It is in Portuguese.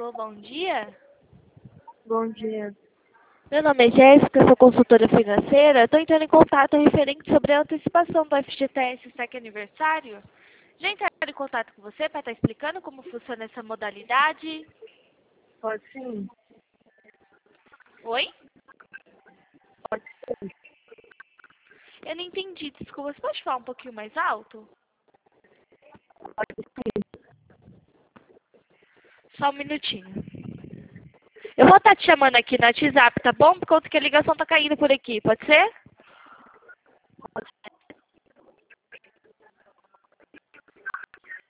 Alô, bom dia. Bom dia. Meu nome é Jéssica, sou consultora financeira. Estou entrando em contato referente sobre a antecipação do FGTS SEC aniversário. Já entraram em contato com você para estar explicando como funciona essa modalidade? Pode sim? Oi? Pode sim. Eu não entendi, desculpa. Você pode falar um pouquinho mais alto? Pode sim. Só um minutinho. Eu vou estar te chamando aqui no WhatsApp, tá bom? Por conta que a ligação tá caindo por aqui, pode ser?